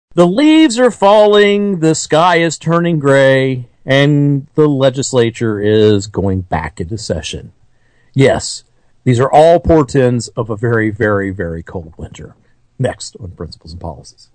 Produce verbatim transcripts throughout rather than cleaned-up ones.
The leaves are falling, the sky is turning gray, and the legislature is going back into session. Yes, these are all portents of a very, very, very cold winter. Next on Principles and Policies.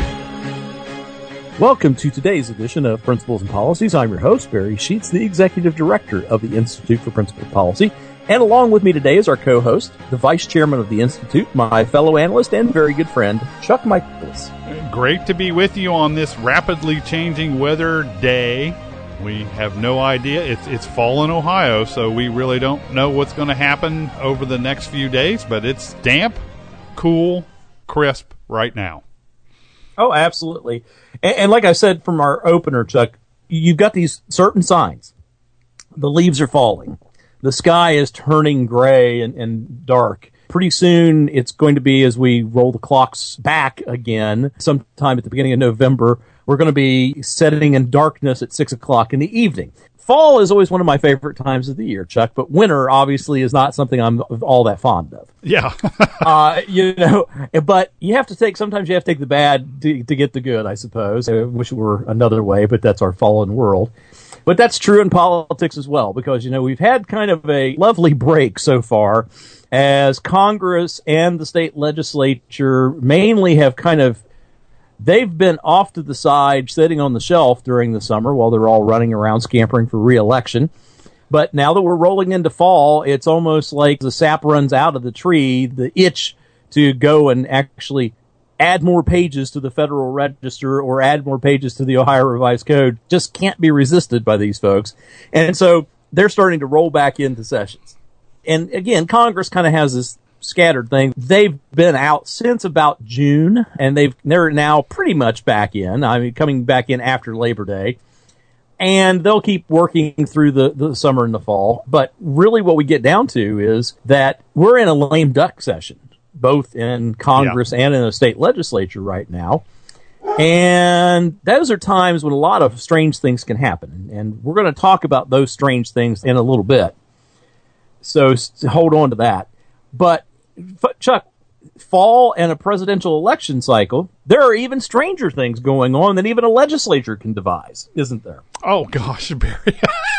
Welcome to today's edition of Principles and Policies. I'm your host, Barry Sheets, the Executive Director of the Institute for Principled Policy. And along with me today is our co-host, the Vice Chairman of the Institute, my fellow analyst and very good friend, Chuck Michaelis. Great to be with you on this rapidly changing weather day. We have no idea. It's it's fall in Ohio, so we really don't know what's going to happen over the next few days, but it's damp, cool, crisp right now. Oh, absolutely. And, and like I said from our opener, Chuck, you've got these certain signs. The leaves are falling. The sky is turning gray and, and dark. Pretty soon, it's going to be, as we roll the clocks back again, sometime at the beginning of November, we're going to be setting in darkness at six o'clock in the evening. Fall is always one of my favorite times of the year, Chuck, but winter obviously is not something I'm all that fond of. Yeah. uh, you know, but you have to take, sometimes you have to take the bad to, to get the good, I suppose. I wish it were another way, but that's our fallen world. But that's true in politics as well, because, you know, we've had kind of a lovely break so far as Congress and the state legislature mainly have kind of, they've been off to the side, sitting on the shelf during the summer while they're all running around scampering for re-election. But now that we're rolling into fall, it's almost like the sap runs out of the tree, the itch to go and actually add more pages to the Federal Register or add more pages to the Ohio Revised Code just can't be resisted by these folks. And so they're starting to roll back into sessions. And again, Congress kind of has this scattered thing. They've been out since about June, and they've, they're now pretty much back in. I mean, coming back in after Labor Day. And they'll keep working through the, the summer and the fall. But really what we get down to is that we're in a lame duck session, both in Congress yeah. and in the state legislature right now. And those are times when a lot of strange things can happen. And we're going to talk about those strange things in a little bit. So hold on to that. But, Chuck, fall and a presidential election cycle, there are even stranger things going on than even a legislature can devise, isn't there? Oh, gosh, Barry.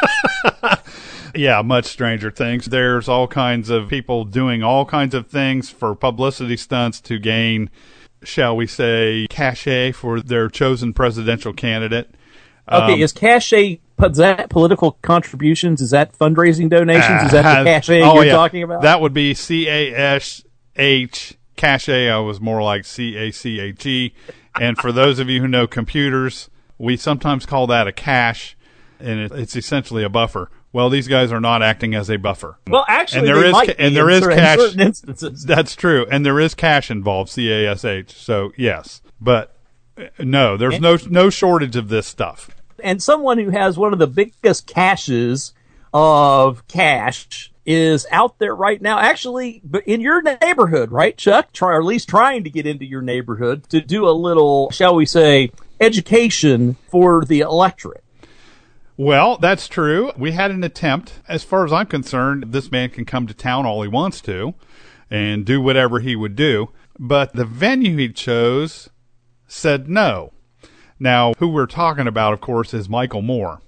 Yeah, much stranger things. There's all kinds of people doing all kinds of things for publicity stunts to gain, shall we say, cachet for their chosen presidential candidate. Okay, um, is cachet, is that political contributions? Is that fundraising donations? Is that uh, the cachet oh, you're yeah. talking about? That would be C A S H. Cachet, I was more like C A C H E. And for those of you who know computers, we sometimes call that a cache, and it, it's essentially a buffer. Well, these guys are not acting as a buffer. Well, actually, and there they is, might and be there in is certain, cash. certain instances. That's true, and there is cash involved, C A S H. So yes, but no, there's and, no no shortage of this stuff. And someone who has one of the biggest caches of cash is out there right now, actually in your neighborhood, right, Chuck? Try, or at least trying to get into your neighborhood to do a little, shall we say, education for the electorate. Well, that's true. We had an attempt. As far as I'm concerned, this man can come to town all he wants to and do whatever he would do. But the venue he chose said no. Now, who we're talking about, of course, is Michael Moore.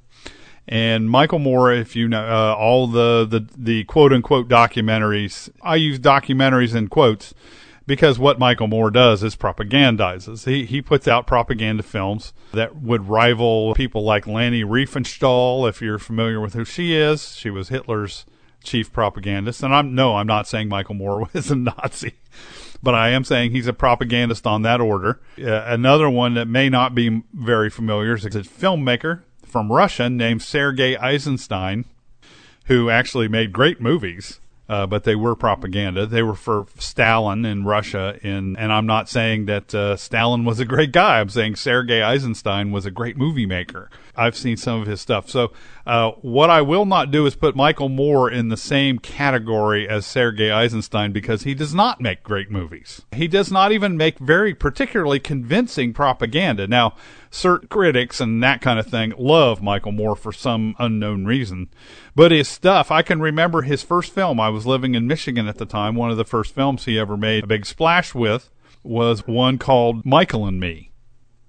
And Michael Moore, if you know, uh, all the, the, the quote-unquote documentaries, I use documentaries in quotes because what Michael Moore does is propagandizes. He he puts out propaganda films that would rival people like Leni Riefenstahl, if you're familiar with who she is. She was Hitler's chief propagandist. And I'm no, I'm not saying Michael Moore was a Nazi, but I am saying he's a propagandist on that order. Uh, another one that may not be very familiar is a filmmaker from Russia named Sergei Eisenstein, who actually made great movies, uh, but they were propaganda. They were for Stalin in Russia, in, and I'm not saying that uh, Stalin was a great guy. I'm saying Sergei Eisenstein was a great movie maker. I've seen some of his stuff. So uh, what I will not do is put Michael Moore in the same category as Sergei Eisenstein because he does not make great movies. He does not even make very particularly convincing propaganda. Now, certain critics and that kind of thing love Michael Moore for some unknown reason. But his stuff, I can remember his first film. I was living in Michigan at the time. One of the first films he ever made a big splash with was one called Michael and Me.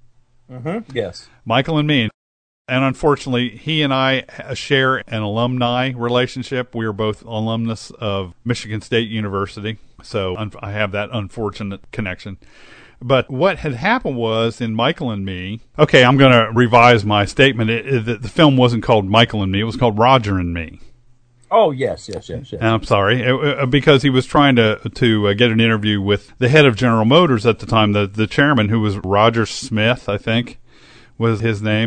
Mm-hmm. Yes. Michael and me. And unfortunately, he and I share an alumni relationship. We are both alumnus of Michigan State University, so un- I have that unfortunate connection. But what had happened was, in Michael and Me, okay, I'm going to revise my statement. It, it, the, the film wasn't called Michael and Me. It was called Roger and Me. Oh, yes, yes, yes, yes. And I'm sorry, it, uh, because he was trying to to uh, get an interview with the head of General Motors at the time, the, the chairman, who was Roger Smith, I think, was his name.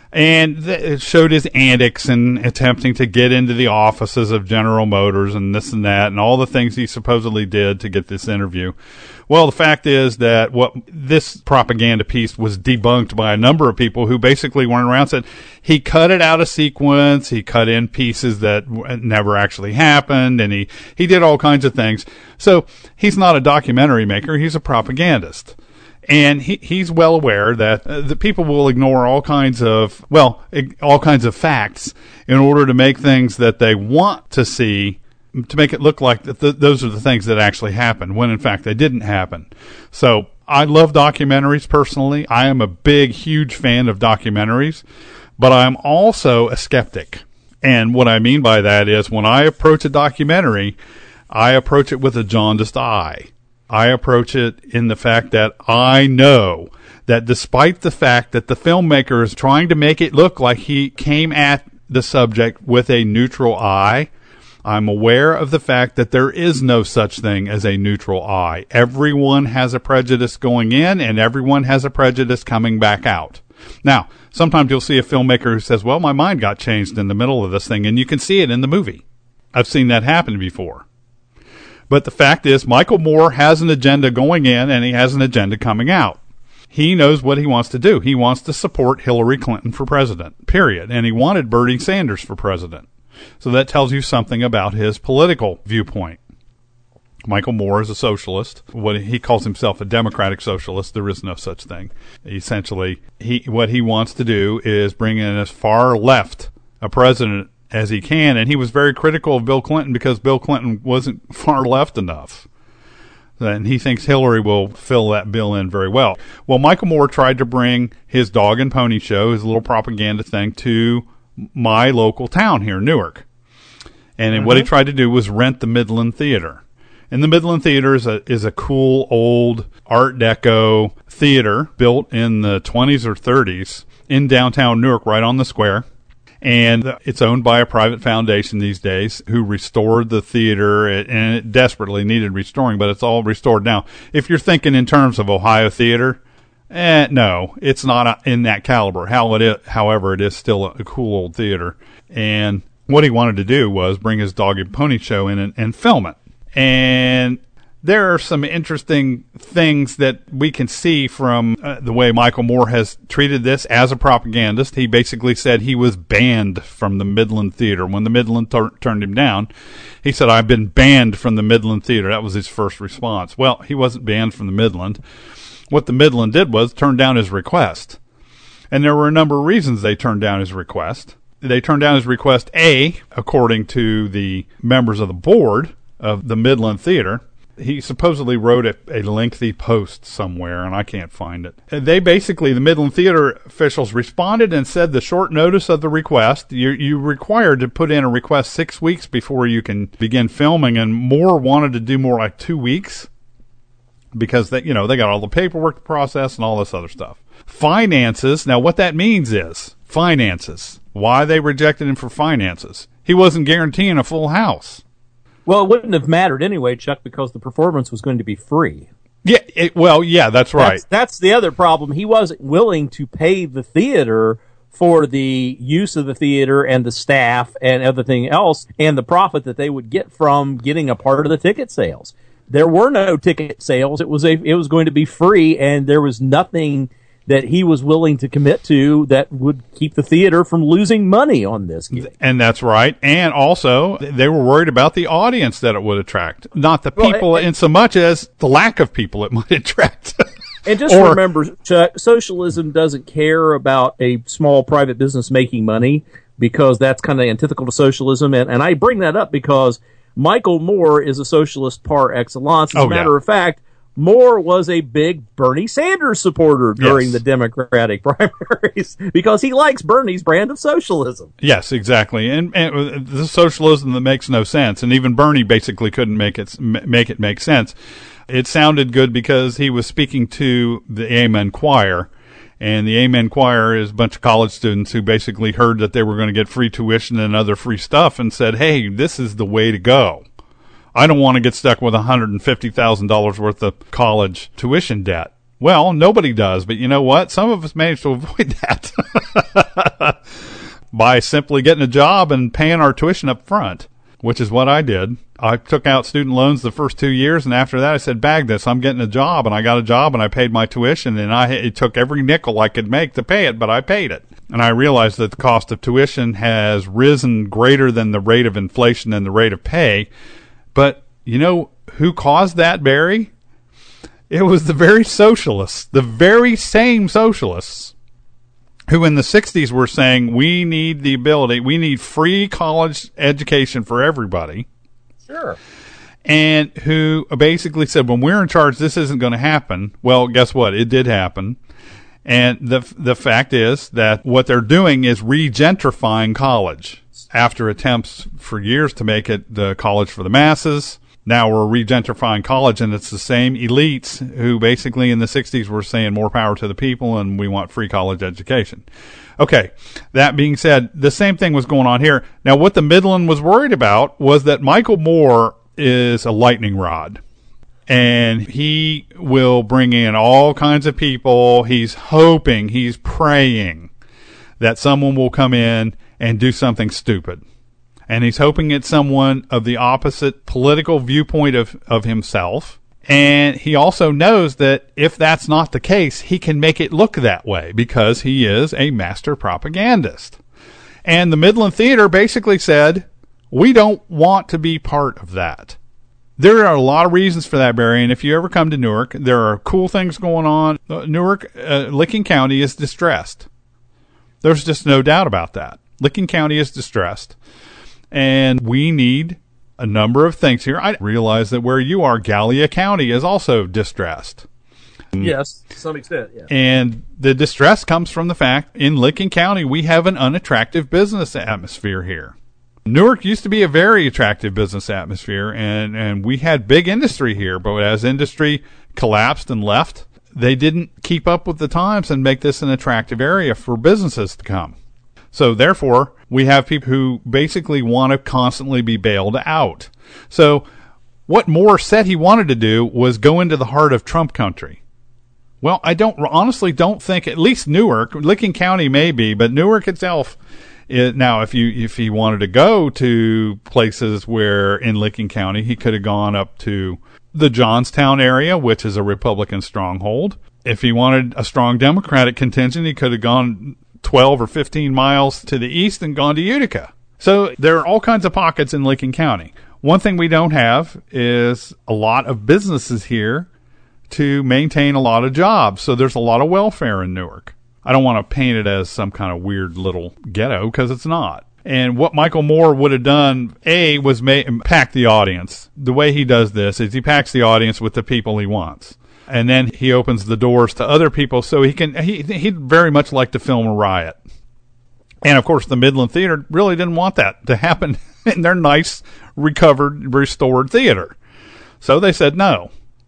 And th- it showed his antics in attempting to get into the offices of General Motors and this and that and all the things he supposedly did to get this interview. Well, the fact is that what this propaganda piece was debunked by a number of people who basically went around and said he cut it out of sequence, he cut in pieces that w- never actually happened, and he, he did all kinds of things. So he's not a documentary maker, he's a propagandist. And he, he's well aware that uh, the people will ignore all kinds of, well, ig- all kinds of facts in order to make things that they want to see, to make it look like that th- those are the things that actually happened, when in fact they didn't happen. So I love documentaries personally. I am a big, huge fan of documentaries, but I'm also a skeptic. And what I mean by that is when I approach a documentary, I approach it with a jaundiced eye. I approach it in the fact that I know that despite the fact that the filmmaker is trying to make it look like he came at the subject with a neutral eye, I'm aware of the fact that there is no such thing as a neutral eye. Everyone has a prejudice going in, and everyone has a prejudice coming back out. Now, sometimes you'll see a filmmaker who says, well, my mind got changed in the middle of this thing, and you can see it in the movie. I've seen that happen before. But the fact is, Michael Moore has an agenda going in, and he has an agenda coming out. He knows what he wants to do. He wants to support Hillary Clinton for president, period. And he wanted Bernie Sanders for president. So that tells you something about his political viewpoint. Michael Moore is a socialist. What he calls himself a democratic socialist. There is no such thing. Essentially, he what he wants to do is bring in as far left a president as he can, and he was very critical of Bill Clinton because Bill Clinton wasn't far left enough. And he thinks Hillary will fill that bill in very well. Well, Michael Moore tried to bring his dog and pony show, his little propaganda thing, to my local town here, Newark. And mm-hmm. what he tried to do was rent the Midland Theater. And the Midland Theater is a, is a cool, old Art Deco theater built in the twenties or thirties in downtown Newark, right on the square. And it's owned by a private foundation these days who restored the theater, and it desperately needed restoring, but it's all restored now. If you're thinking in terms of Ohio theater, eh, no, it's not in that caliber. How it is, however, it is still a cool old theater. And what he wanted to do was bring his dog and pony show in and, and film it. And there are some interesting things that we can see from uh, the way Michael Moore has treated this as a propagandist. He basically said he was banned from the Midland Theater. When the Midland tur- turned him down, he said, I've been banned from the Midland Theater. That was his first response. Well, he wasn't banned from the Midland. What the Midland did was turn down his request. And there were a number of reasons they turned down his request. They turned down his request, A, according to the members of the board of the Midland Theater. He supposedly wrote a, a lengthy post somewhere, and I can't find it. They basically, the Midland Theater officials responded and said the short notice of the request, you're, you're required to put in a request six weeks before you can begin filming, and Moore wanted to do more like two weeks because they, you know, they got all the paperwork to process and all this other stuff. Finances, now what that means is finances. Why they rejected him for finances. He wasn't guaranteeing a full house. Well, it wouldn't have mattered anyway, Chuck, because the performance was going to be free. Yeah, it, well, yeah, that's right. That's, that's the other problem. He wasn't willing to pay the theater for the use of the theater and the staff and everything else and the profit that they would get from getting a part of the ticket sales. There were no ticket sales. It was a, it was going to be free, and there was nothing that he was willing to commit to that would keep the theater from losing money on this gig. And that's right. And also, they were worried about the audience that it would attract, not the people well, and, in so much as the lack of people it might attract. And just or, remember, Chuck, socialism doesn't care about a small private business making money because that's kind of antithetical to socialism. And, and I bring that up because Michael Moore is a socialist par excellence. As oh, a matter yeah. of fact, Moore was a big Bernie Sanders supporter during Yes. the Democratic primaries because he likes Bernie's brand of socialism. Yes, exactly. And, and the socialism that makes no sense. And even Bernie basically couldn't make it, make it make sense. It sounded good because he was speaking to the Amen Choir. And the Amen Choir is a bunch of college students who basically heard that they were going to get free tuition and other free stuff and said, hey, this is the way to go. I don't want to get stuck with one hundred fifty thousand dollars worth of college tuition debt. Well, nobody does, but you know what? Some of us managed to avoid that by simply getting a job and paying our tuition up front, which is what I did. I took out student loans the first two years, and after that I said, bag this, I'm getting a job, and I got a job, and I paid my tuition, and I it took every nickel I could make to pay it, but I paid it. And I realized that the cost of tuition has risen greater than the rate of inflation and the rate of pay. But you know who caused that, Barry? It was the very socialists, the very same socialists who in the sixties were saying we need the ability, we need free college education for everybody. Sure. And who basically said, when we're in charge, this isn't going to happen. Well, guess what? It did happen. And the the fact is that what they're doing is regentrifying college. After attempts for years to make it the college for the masses, now we're regentrifying college, and it's the same elites who basically in the sixties were saying more power to the people and we want free college education. Okay, that being said, the same thing was going on here. Now, what the Midland was worried about was that Michael Moore is a lightning rod, and he will bring in all kinds of people. He's hoping, he's praying that someone will come in and do something stupid. And he's hoping it's someone of the opposite political viewpoint of, of himself. And he also knows that if that's not the case, he can make it look that way because he is a master propagandist. And the Midland Theater basically said, we don't want to be part of that. There are a lot of reasons for that, Barry. And if you ever come to Newark, there are cool things going on. Newark, uh, Licking County is distressed. There's just no doubt about that. Licking County is distressed, and we need a number of things here. I realize that where you are, Gallia County is also distressed. Yes, to some extent, yeah. And the distress comes from the fact in Licking County we have an unattractive business atmosphere here. Newark used to be a very attractive business atmosphere, and, and we had big industry here, but as industry collapsed and left, they didn't keep up with the times and make this an attractive area for businesses to come. So therefore, we have people who basically want to constantly be bailed out. So what Moore said he wanted to do was go into the heart of Trump country. Well, I don't honestly don't think, at least Newark, Licking County maybe, but Newark itself, it, now if you if he wanted to go to places where in Licking County, he could have gone up to the Johnstown area, which is a Republican stronghold. If he wanted a strong Democratic contingent, he could have gone twelve or fifteen miles to the east and gone to Utica. So there are all kinds of pockets in Licking County. One thing we don't have is a lot of businesses here to maintain a lot of jobs. So there's a lot of welfare in Newark. I don't want to paint it as some kind of weird little ghetto because it's not. And what Michael Moore would have done, A, was ma- pack the audience. The way he does this is he packs the audience with the people he wants. And then he opens the doors to other people so he can, he, he'd very much like to film a riot. And of course, the Midland Theater really didn't want that to happen in their nice, recovered, restored theater. So they said no.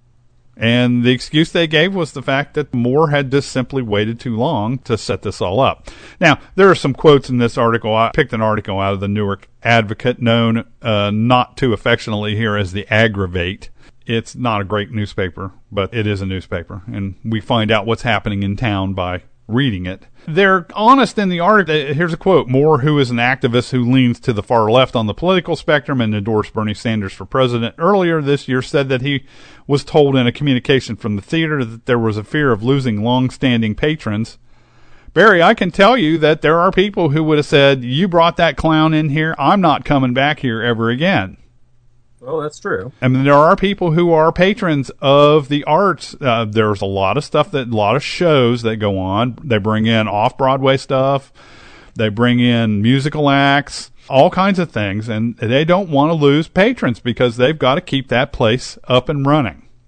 And the excuse they gave was the fact that Moore had just simply waited too long to set this all up. Now, there are some quotes in this article. I picked an article out of the Newark Advocate, known uh, not too affectionately here as the Aggravate. It's not a great newspaper, but it is a newspaper, and we find out what's happening in town by reading it. They're honest in the article. Here's a quote. Moore, who is an activist who leans to the far left on the political spectrum and endorsed Bernie Sanders for president earlier this year, said that he was told in a communication from the theater that there was a fear of losing long-standing patrons. Barry, I can tell you that there are people who would have said, you brought that clown in here, I'm not coming back here ever again. Well, that's true. I mean, there are people who are patrons of the arts. Uh, there's a lot of stuff that, a lot of shows that go on. They bring in off-Broadway stuff. They bring in musical acts, all kinds of things. And they don't want to lose patrons because they've got to keep that place up and running.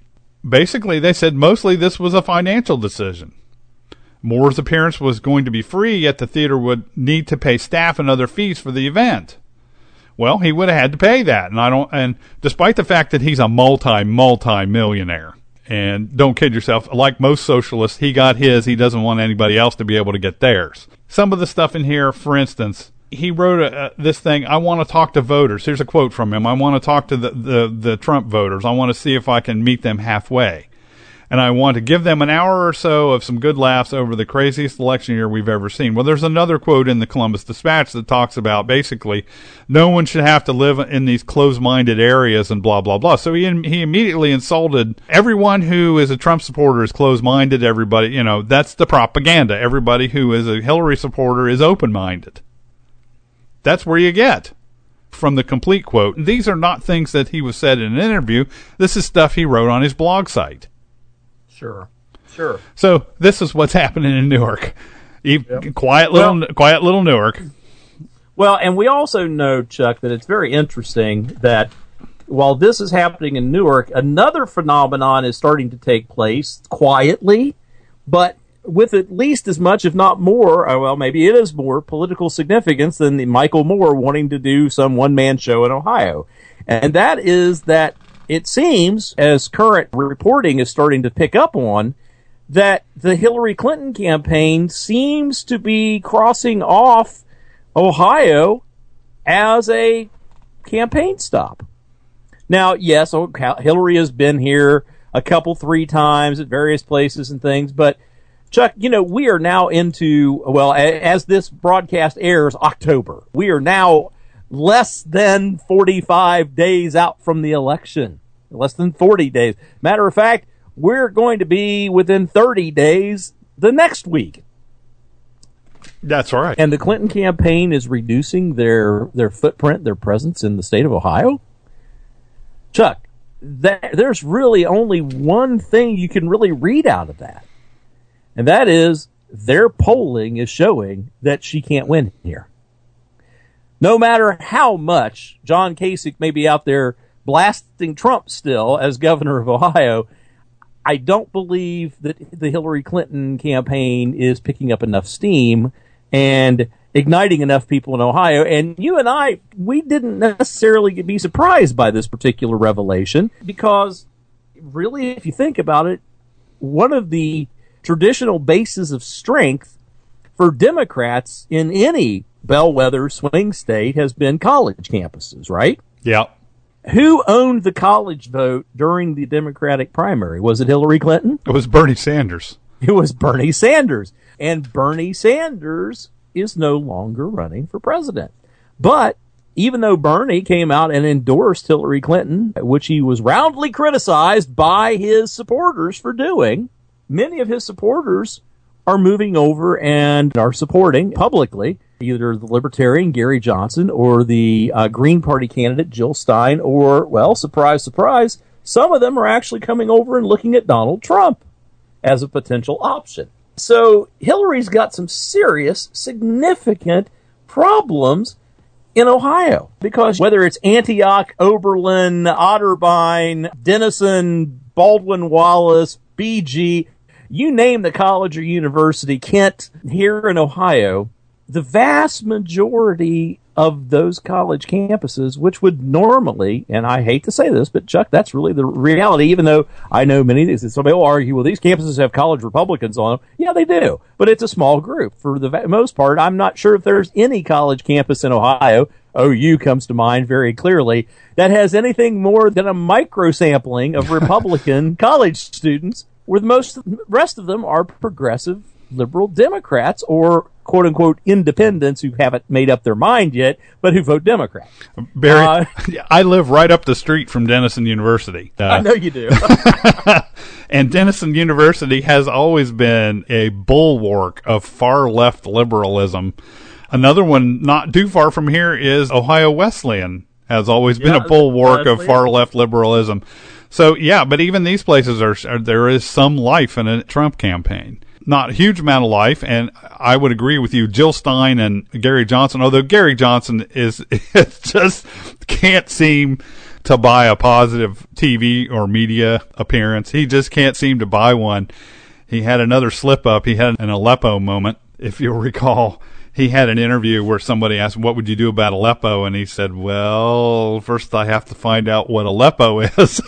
basically they said mostly this was a financial decision. Moore's appearance was going to be free, yet the theater would need to pay staff and other fees for the event. Well, he would have had to pay that, and I don't. And despite the fact that he's a multi multi millionaire, and don't kid yourself, like most socialists, he got his. He doesn't want anybody else to be able to get theirs. Some of the stuff in here, for instance, he wrote a, a, this thing. I want to talk to voters. Here's a quote from him. I want to talk to the, the the Trump voters. I want to see if I can meet them halfway. And I want to give them an hour or so of some good laughs over the craziest election year we've ever seen. Well, there's another quote in the Columbus Dispatch that talks about basically no one should have to live in these closed-minded areas and blah, blah, blah. So he he immediately insulted everyone who is a Trump supporter is closed-minded. Everybody, you know, that's the propaganda. Everybody who is a Hillary supporter is open-minded. That's where you get from the complete quote. These are not things that he was said in an interview. This is stuff he wrote on his blog site. Sure, sure. So this is what's happening in Newark. Yep. Quiet little, well, quiet little Newark. Well, and we also know, Chuck, that it's very interesting that while this is happening in Newark, another phenomenon is starting to take place quietly, but with at least as much, if not more, or well, maybe it is more political significance than the Michael Moore wanting to do some one-man show in Ohio. And that is that it seems, as current reporting is starting to pick up on, that the Hillary Clinton campaign seems to be crossing off Ohio as a campaign stop. Now, yes, Hillary has been here a couple, three times at various places and things, but Chuck, you know, we are now into, well, as this broadcast airs, October. We are now less than forty-five days out from the election. Less than forty days. Matter of fact, we're going to be within thirty days the next week. That's right. And the Clinton campaign is reducing their, their footprint, their presence in the state of Ohio. Chuck, that, there's really only one thing you can really read out of that. And that is their polling is showing that she can't win here. No matter how much John Kasich may be out there blasting Trump still as governor of Ohio, I don't believe that the Hillary Clinton campaign is picking up enough steam and igniting enough people in Ohio. And you and I, we didn't necessarily be surprised by this particular revelation because really, if you think about it, one of the traditional bases of strength for Democrats in any bellwether swing state has been college campuses, right? Yeah. Who owned the college vote during the Democratic primary? Was it Hillary Clinton? It was Bernie Sanders. It was Bernie Sanders. And Bernie Sanders is no longer running for president. But even though Bernie came out and endorsed Hillary Clinton, which he was roundly criticized by his supporters for doing, many of his supporters are moving over and are supporting publicly either the Libertarian Gary Johnson or the uh, Green Party candidate Jill Stein, or, well, surprise, surprise, some of them are actually coming over and looking at Donald Trump as a potential option. So Hillary's got some serious, significant problems in Ohio, because whether it's Antioch, Oberlin, Otterbein, Denison, Baldwin Wallace, B G, you name the college or university, Kent, here in Ohio, the vast majority of those college campuses, which would normally, and I hate to say this, but Chuck, that's really the reality, even though I know many of these, somebody will argue, well, these campuses have college Republicans on them. Yeah, they do, but it's a small group. For the most part, I'm not sure if there's any college campus in Ohio, O U comes to mind very clearly, that has anything more than a micro sampling of Republican college students, where the most the rest of them are progressive liberal Democrats or quote-unquote independents who haven't made up their mind yet, but who vote Democrat. Barry, uh, I live right up the street from Denison University. Uh, I know you do. And Denison University has always been a bulwark of far-left liberalism. Another one not too far from here is Ohio Wesleyan, has always been yeah, a bulwark of Wesleyan. far-left liberalism. So, yeah, but even these places, are, are there is some life in a Trump campaign. Not a huge amount of life, and I would agree with you, Jill Stein and Gary Johnson, although Gary Johnson is, is just can't seem to buy a positive T V or media appearance. He just can't seem to buy one. He had another slip up. He had an Aleppo moment, if you'll recall. He had an interview where somebody asked, what would you do about Aleppo? And he said, well, first I have to find out what Aleppo is.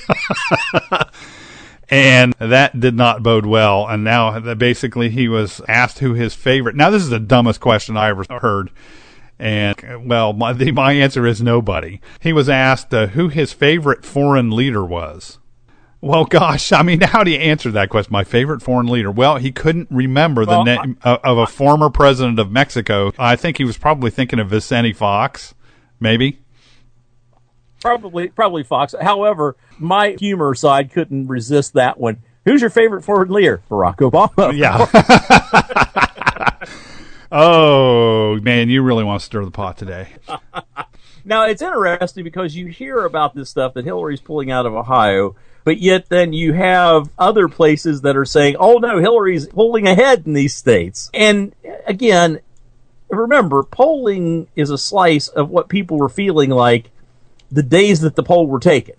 And that did not bode well. And now basically he was asked who his favorite. Now this is the dumbest question I ever heard. And, well, my, the, my answer is nobody. He was asked uh, who his favorite foreign leader was. Well, gosh, I mean, how do you answer that question? My favorite foreign leader? Well, he couldn't remember well, the name I, of a former president of Mexico. I think he was probably thinking of Vicente Fox, maybe. Probably, probably Fox. However, my humor side couldn't resist that one. Who's your favorite foreign leader? Barack Obama. Yeah. Oh, man, you really want to stir the pot today. Now, it's interesting because you hear about this stuff that Hillary's pulling out of Ohio, but yet then you have other places that are saying, oh, no, Hillary's pulling ahead in these states. And again, remember, polling is a slice of what people were feeling like the days that the poll were taken.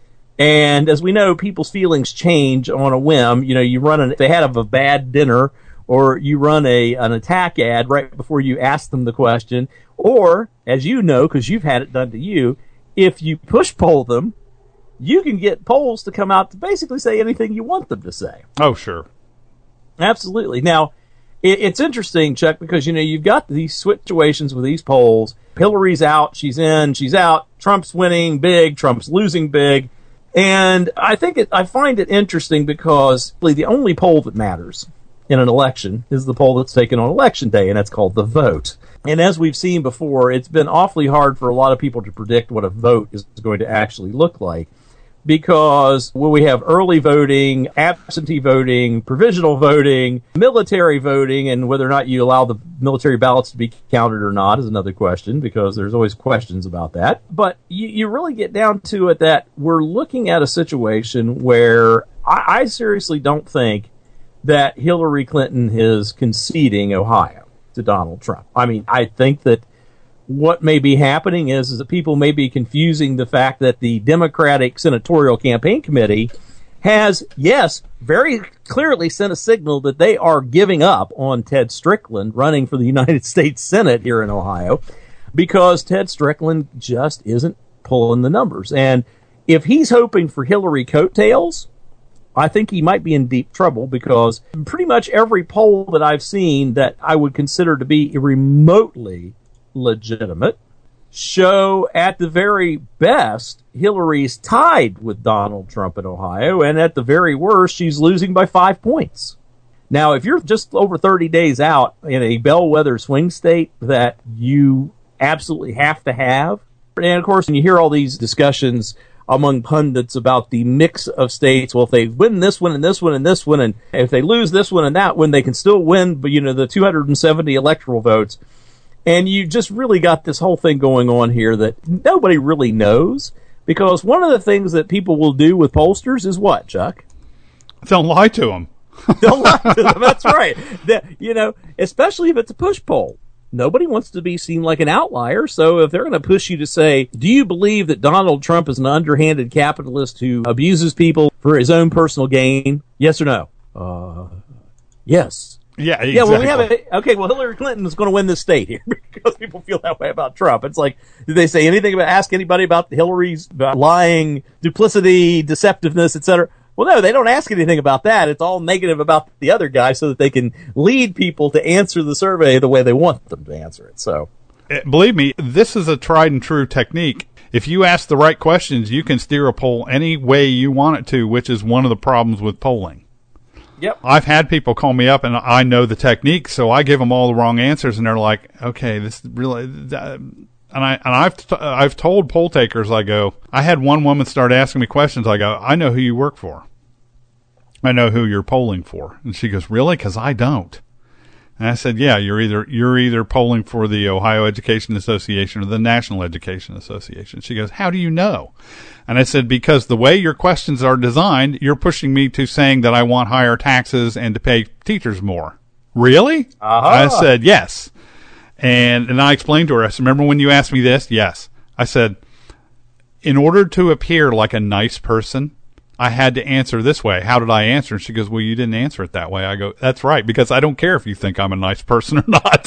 And as we know, people's feelings change on a whim. You know, you run an, if they had a bad dinner, or you run a an attack ad right before you ask them the question, or, as you know, because you've had it done to you, if you push poll them, you can get polls to come out to basically say anything you want them to say. Oh, sure. Absolutely. Now, it, it's interesting, Chuck, because, you know, you've got these situations with these polls. Hillary's out, she's in, she's out, Trump's winning big, Trump's losing big. And I think it, I find it interesting because the only poll that matters in an election is the poll that's taken on election day, and that's called the vote. And as we've seen before, it's been awfully hard for a lot of people to predict what a vote is going to actually look like, because when we have early voting, absentee voting, provisional voting, military voting, and whether or not you allow the military ballots to be counted or not is another question, because there's always questions about that. But you, you really get down to it that we're looking at a situation where I, I seriously don't think that Hillary Clinton is conceding Ohio to Donald Trump. I mean, I think that what may be happening is, is that people may be confusing the fact that the Democratic Senatorial Campaign Committee has, yes, very clearly sent a signal that they are giving up on Ted Strickland running for the United States Senate here in Ohio, because Ted Strickland just isn't pulling the numbers. And if he's hoping for Hillary coattails, I think he might be in deep trouble, because pretty much every poll that I've seen that I would consider to be remotely legitimate show, at the very best, Hillary's tied with Donald Trump in Ohio, and at the very worst, she's losing by five points. Now, if you're just over thirty days out in a bellwether swing state that you absolutely have to have, and of course, when you hear all these discussions among pundits about the mix of states, well, if they win this one and this one and this one, and if they lose this one and that one, they can still win, but you know, the two hundred seventy electoral votes. And you just really got this whole thing going on here that nobody really knows, because one of the things that people will do with pollsters is what, Chuck? Don't lie to them. Don't lie to them. That's right. The, you know, especially if it's a push poll. Nobody wants to be seen like an outlier, so if they're going to push you to say, do you believe that Donald Trump is an underhanded capitalist who abuses people for his own personal gain? Yes or no? Uh, yes. Yeah, exactly. Yeah, well, we have a, okay, well, Hillary Clinton is going to win this state here because people feel that way about Trump. It's like, did they say anything about, ask anybody about Hillary's about lying, duplicity, deceptiveness, et cetera? Well, no, they don't ask anything about that. It's all negative about the other guy so that they can lead people to answer the survey the way they want them to answer it. So, believe me, this is a tried and true technique. If you ask the right questions, you can steer a poll any way you want it to, which is one of the problems with polling. Yep. I've had people call me up, and I know the technique, so I give them all the wrong answers, and they're like, "Okay, this really." Uh, and I and I've t- I've told poll takers, I go, I had one woman start asking me questions. I go, I know who you work for. I know who you're polling for, and she goes, "Really? Because I don't." And I said, "Yeah, you're either you're either polling for the Ohio Education Association or the National Education Association." She goes, "How do you know?" And I said, because the way your questions are designed, you're pushing me to saying that I want higher taxes and to pay teachers more. Really? Uh-huh. I said, yes. And and I explained to her, I said, remember when you asked me this? Yes. I said, in order to appear like a nice person, I had to answer this way. How did I answer? And she goes, well, you didn't answer it that way. I go, that's right, because I don't care if you think I'm a nice person or not.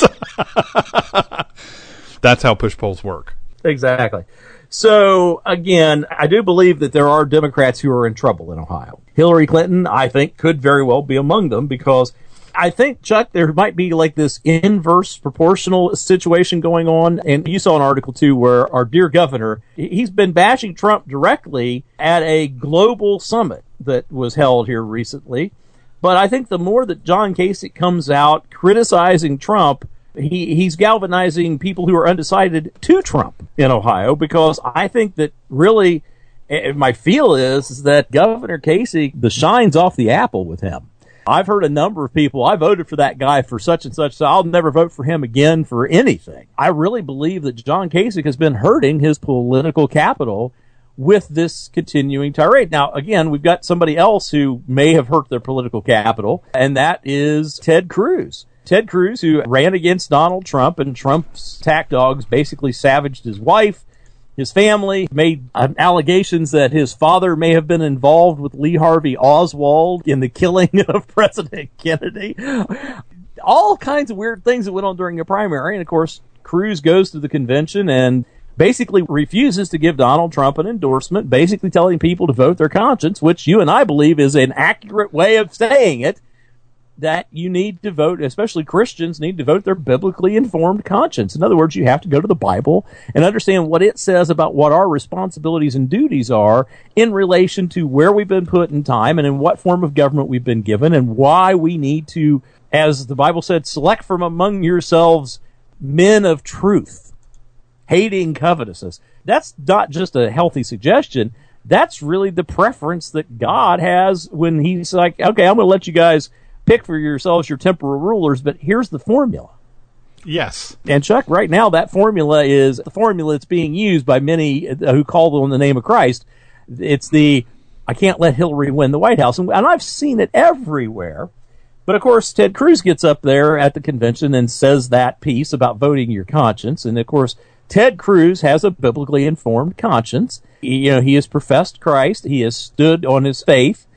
That's how push polls work. Exactly. So, again, I do believe that there are Democrats who are in trouble in Ohio. Hillary Clinton, I think, could very well be among them, because I think, Chuck, there might be like this inverse proportional situation going on. And you saw an article, too, where our dear governor, he's been bashing Trump directly at a global summit that was held here recently. But I think the more that John Kasich comes out criticizing Trump, he, he's galvanizing people who are undecided to Trump in Ohio, because I think that really, my feel is, is that Governor Kasich, the shine's off the apple with him. I've heard a number of people, I voted for that guy for such and such, so I'll never vote for him again for anything. I really believe that John Kasich has been hurting his political capital with this continuing tirade. Now, again, we've got somebody else who may have hurt their political capital, and that is Ted Cruz. Ted Cruz, who ran against Donald Trump, and Trump's attack dogs basically savaged his wife, his family, made uh, allegations that his father may have been involved with Lee Harvey Oswald in the killing of President Kennedy. All kinds of weird things that went on during the primary. And, of course, Cruz goes to the convention and basically refuses to give Donald Trump an endorsement, basically telling people to vote their conscience, which you and I believe is an accurate way of saying it, that you need to vote, especially Christians, need to vote their biblically informed conscience. In other words, you have to go to the Bible and understand what it says about what our responsibilities and duties are in relation to where we've been put in time and in what form of government we've been given, and why we need to, as the Bible said, select from among yourselves men of truth, hating covetousness. That's not just a healthy suggestion. That's really the preference that God has when he's like, okay, I'm going to let you guys pick for yourselves your temporal rulers, but here's the formula. Yes. And Chuck, right now that formula is the formula that's being used by many who call on the name of Christ. It's the, I can't let Hillary win the White House. And, and I've seen it everywhere. But of course, Ted Cruz gets up there at the convention and says that piece about voting your conscience. And of course, Ted Cruz has a biblically informed conscience. He, you know, he has professed Christ. He has stood on his faith.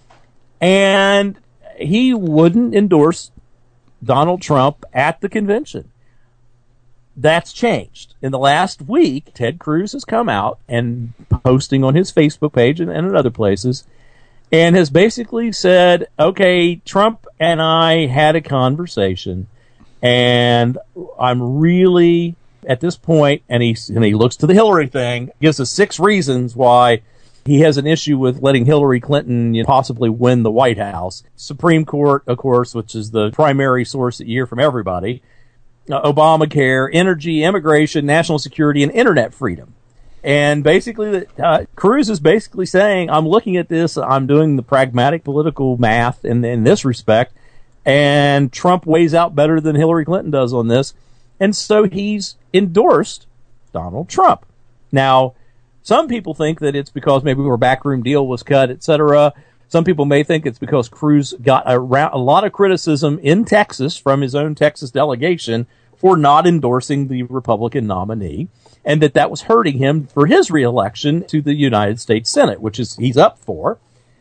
And he wouldn't endorse Donald Trump at the convention. That's changed. In the last week, Ted Cruz has come out and posting on his Facebook page and, and in other places, and has basically said, okay, Trump and I had a conversation, and I'm really, at this point, and he, and he looks to the Hillary thing, gives us six reasons why he has an issue with letting Hillary Clinton, you know, possibly win the White House. Supreme Court, of course, which is the primary source that you hear from everybody. Uh, Obamacare, energy, immigration, national security, and internet freedom. And basically, uh, Cruz is basically saying, I'm looking at this, I'm doing the pragmatic political math in, in this respect, and Trump weighs out better than Hillary Clinton does on this. And so he's endorsed Donald Trump. Now, some people think that it's because maybe our backroom deal was cut, et cetera. Some people may think it's because Cruz got a, ra- a lot of criticism in Texas from his own Texas delegation for not endorsing the Republican nominee, and that that was hurting him for his reelection to the United States Senate, which is he's up for.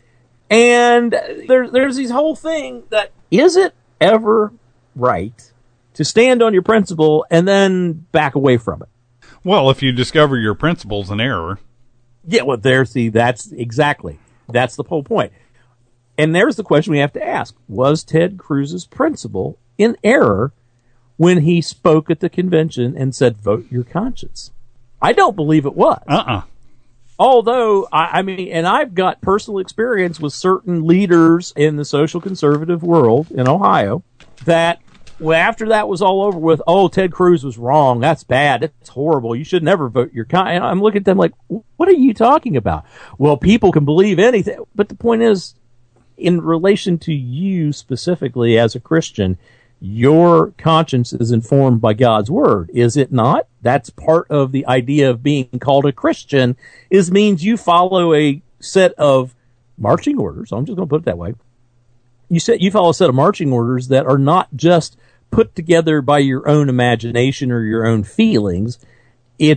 And there, there's this whole thing that, is it ever right to stand on your principle and then back away from it? Well, if you discover your principle's an error. Yeah, well, there, see, that's exactly. That's the whole point. And there's the question we have to ask. Was Ted Cruz's principle in error when he spoke at the convention and said, vote your conscience? I don't believe it was. Uh-uh. Although, I, I mean, and I've got personal experience with certain leaders in the social conservative world in Ohio that, well, after that was all over with, oh, Ted Cruz was wrong. That's bad. It's horrible. You should never vote your kind. And I'm looking at them like, what are you talking about? Well, people can believe anything. But the point is, in relation to you specifically as a Christian, your conscience is informed by God's word, is it not? That's part of the idea of being called a Christian, is means you follow a set of marching orders. I'm just going to put it that way. You set, you follow a set of marching orders that are not just put together by your own imagination or your own feelings. It's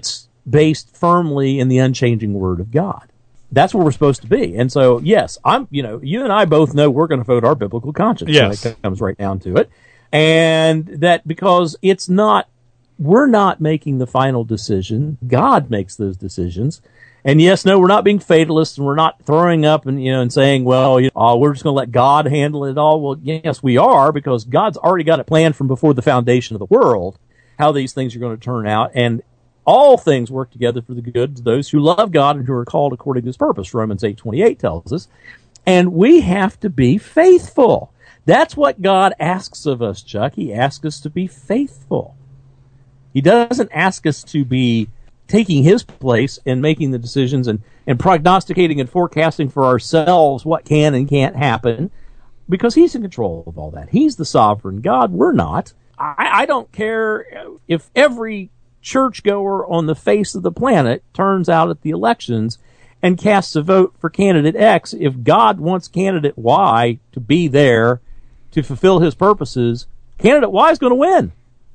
based firmly in the unchanging Word of God. That's where we're supposed to be. And so, yes, I'm, you know, you and I both know we're going to vote our biblical conscience yes. when it comes right down to it. And that because it's not, we're not making the final decision. God makes those decisions. And yes, no, we're not being fatalists, and we're not throwing up and, you know, and saying, well, you know, oh, we're just going to let God handle it all. Well, yes, we are, because God's already got it planned from before the foundation of the world, how these things are going to turn out. And all things work together for the good to those who love God and who are called according to his purpose, Romans eight twenty-eight tells us. And we have to be faithful. That's what God asks of us, Chuck. He asks us to be faithful. He doesn't ask us to be taking his place and making the decisions and, and prognosticating and forecasting for ourselves what can and can't happen, because he's in control of all that. He's the sovereign God. We're not. I, I don't care if every churchgoer on the face of the planet turns out at the elections and casts a vote for candidate X. If God wants candidate Y to be there to fulfill his purposes, candidate Y is going to win,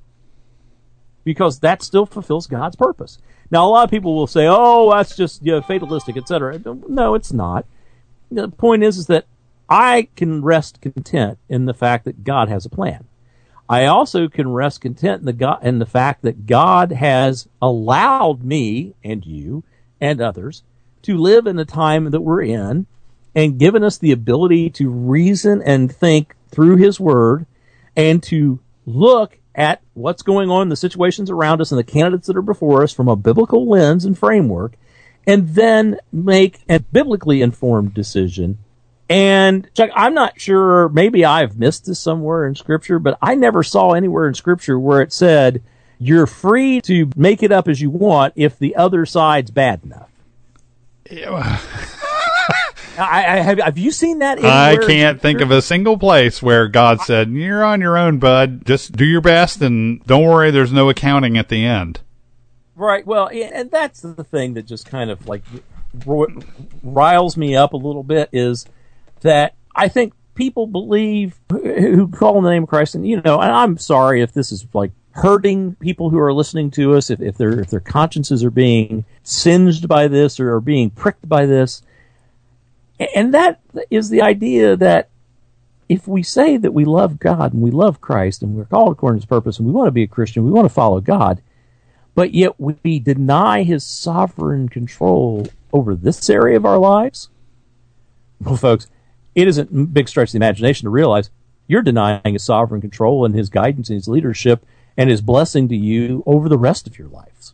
because that still fulfills God's purpose. Now, a lot of people will say, oh, that's just, you know, fatalistic, et cetera. No, it's not. The point is, is that I can rest content in the fact that God has a plan. I also can rest content in the, God, in the fact that God has allowed me and you and others to live in the time that we're in, and given us the ability to reason and think through his word, and to look at what's going on in the situations around us and the candidates that are before us from a biblical lens and framework, and then make a biblically informed decision. And Chuck, I'm not sure, maybe I've missed this somewhere in Scripture, but I never saw anywhere in Scripture where it said you're free to make it up as you want if the other side's bad enough. Yeah. I, I have, have you seen that anywhere? I can't think of a single place where God said, you're on your own, bud. Just do your best, and don't worry, there's no accounting at the end. Right. Well, and that's the thing that just kind of like riles me up a little bit, is that I think people believe who call in the name of Christ, and, you know, and I'm sorry if this is like hurting people who are listening to us, if, if their if their consciences are being singed by this or are being pricked by this. And that is the idea that if we say that we love God and we love Christ and we're called according to his purpose and we want to be a Christian, we want to follow God, but yet we deny his sovereign control over this area of our lives, well, folks, it isn't a big stretch of the imagination to realize you're denying his sovereign control and his guidance and his leadership and his blessing to you over the rest of your lives.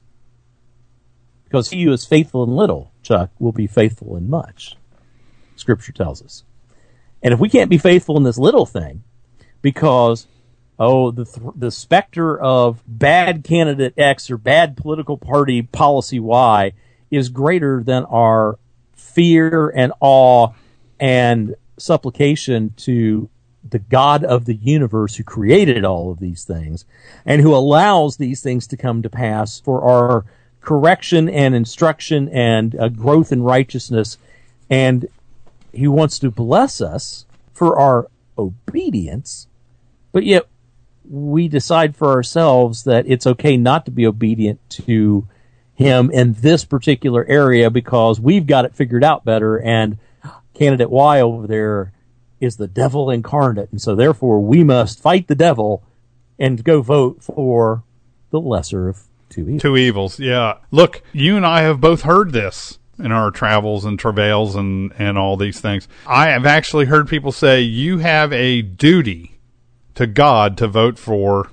Because he who is faithful in little, Chuck, will be faithful in much. Scripture tells us. And if we can't be faithful in this little thing because, oh, the th- the specter of bad candidate X or bad political party policy Y is greater than our fear and awe and supplication to the God of the universe who created all of these things and who allows these things to come to pass for our correction and instruction and uh, growth in righteousness, and he wants to bless us for our obedience, but yet we decide for ourselves that it's okay not to be obedient to him in this particular area because we've got it figured out better, and candidate Y over there is the devil incarnate, and so therefore we must fight the devil and go vote for the lesser of two evils. Two evils, yeah. Look, you and I have both heard this in our travels and travails and, and all these things. I have actually heard people say you have a duty to God to vote for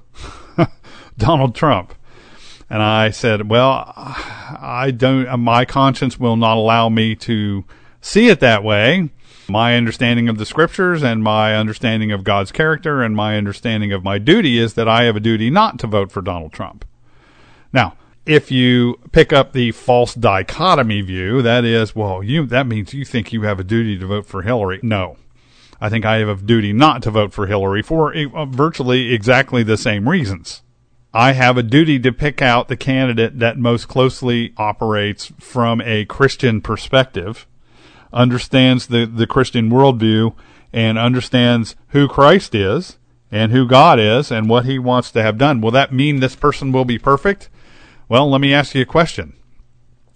Donald Trump. And I said, well, I don't, my conscience will not allow me to see it that way. My understanding of the scriptures and my understanding of God's character and my understanding of my duty is that I have a duty not to vote for Donald Trump. Now, if you pick up the false dichotomy view, that is, well, you that means you think you have a duty to vote for Hillary. No. I think I have a duty not to vote for Hillary for uh, virtually exactly the same reasons. I have a duty to pick out the candidate that most closely operates from a Christian perspective, understands the, the Christian worldview, and understands who Christ is and who God is and what he wants to have done. Will that mean this person will be perfect? Well, let me ask you a question.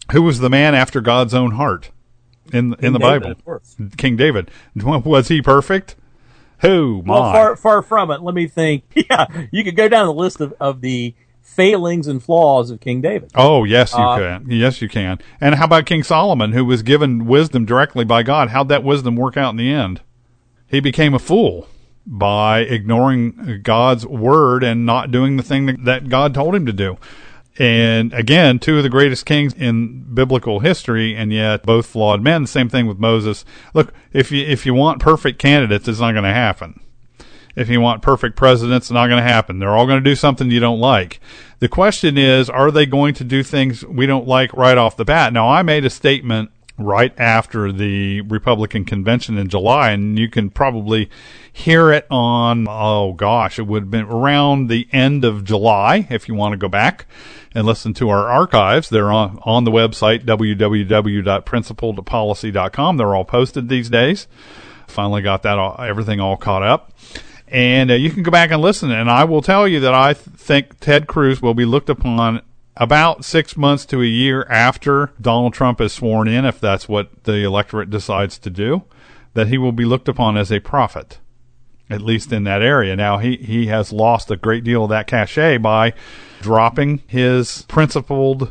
Who was the man after God's own heart in in King the David, Bible? of course. King David. Was he perfect? Who? My. Well, far, far from it. Let me think. Yeah, you could go down the list of, of the failings and flaws of King David. Oh, yes, you Uh, can. Yes, you can. And how about King Solomon, who was given wisdom directly by God? How'd that wisdom work out in the end? He became a fool by ignoring God's word and not doing the thing that God told him to do. And again, two of the greatest kings in biblical history, and yet both flawed men. The same thing with Moses. Look, if you if you want perfect candidates, it's not going to happen. If you want perfect presidents, it's not going to happen. They're all going to do something you don't like. The question is, are they going to do things we don't like right off the bat? Now, I made a statement right after the Republican convention in July, and you can probably hear it on, oh gosh, it would have been around the end of July if you want to go back and listen to our archives. They're on, on the website, w w w dot principled policy dot com. They're all posted these days. Finally got that all, everything all caught up. And uh, you can go back and listen, and I will tell you that I th- think Ted Cruz will be looked upon about six months to a year after Donald Trump is sworn in, if that's what the electorate decides to do, that he will be looked upon as a prophet, at least in that area. Now, he, he has lost a great deal of that cachet by dropping his principled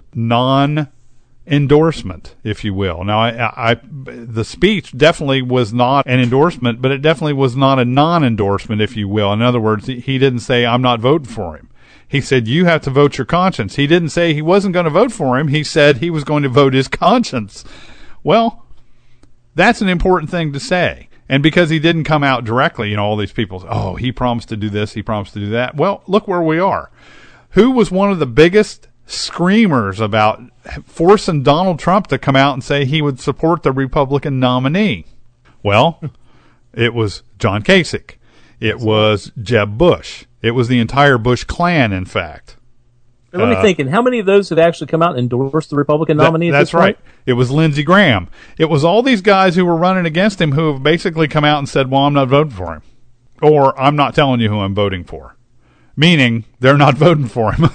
non-endorsement, if you will. Now, I, I, the speech definitely was not an endorsement, but it definitely was not a non-endorsement, if you will. In other words, he didn't say, I'm not voting for him. He said, you have to vote your conscience. He didn't say he wasn't going to vote for him. He said he was going to vote his conscience. Well, that's an important thing to say. And because he didn't come out directly, you know, all these people say, oh, he promised to do this, he promised to do that. Well, look where we are. Who was one of the biggest screamers about forcing Donald Trump to come out and say he would support the Republican nominee? Well, it was John Kasich. It was Jeb Bush. It was the entire Bush clan, in fact. And let me Uh, think, and how many of those have actually come out and endorsed the Republican nominee? That, at that's this point? right. It was Lindsey Graham. It was all these guys who were running against him who have basically come out and said, well, I'm not voting for him. Or I'm not telling you who I'm voting for. Meaning, they're not voting for him.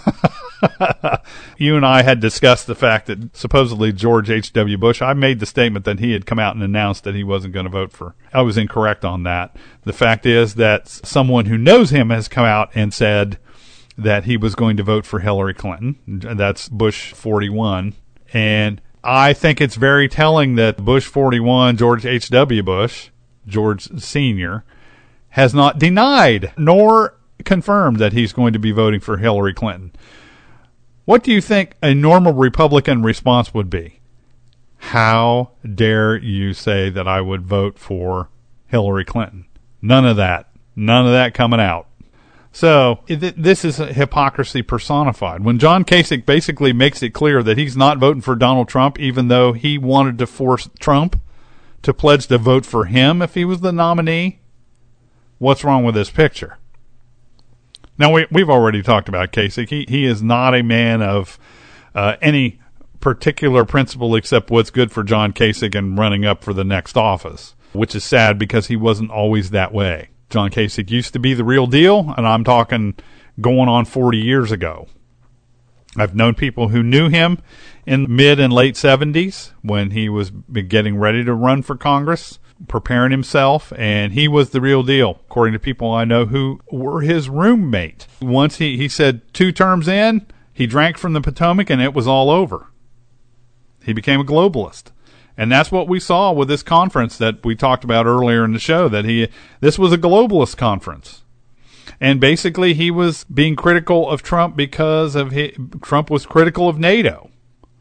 You and I had discussed the fact that supposedly George H W. Bush, I made the statement that he had come out and announced that he wasn't going to vote for. I was incorrect on that. The fact is that someone who knows him has come out and said that he was going to vote for Hillary Clinton. That's Bush forty-one. And I think it's very telling that Bush forty-one, George H W. Bush, George Senior, has not denied nor confirmed that he's going to be voting for Hillary Clinton. What do you think a normal Republican response would be? How dare you say that I would vote for Hillary Clinton? None of that. None of that coming out. So it, this is hypocrisy personified. When John Kasich basically makes it clear that he's not voting for Donald Trump, even though he wanted to force Trump to pledge to vote for him if he was the nominee, what's wrong with this picture? Now, we, we've already talked about Kasich. He, he is not a man of uh, any particular principle except what's good for John Kasich and running up for the next office, which is sad because he wasn't always that way. John Kasich used to be the real deal, and I'm talking going on forty years ago. I've known people who knew him in the mid and late seventies when he was getting ready to run for Congress, preparing himself, and he was the real deal, according to people I know who were his roommate. Once he, he said two terms in, he drank from the Potomac, and it was all over. He became a globalist. And that's what we saw with this conference that we talked about earlier in the show, that he this was a globalist conference. And basically he was being critical of Trump because of his, Trump was critical of NATO.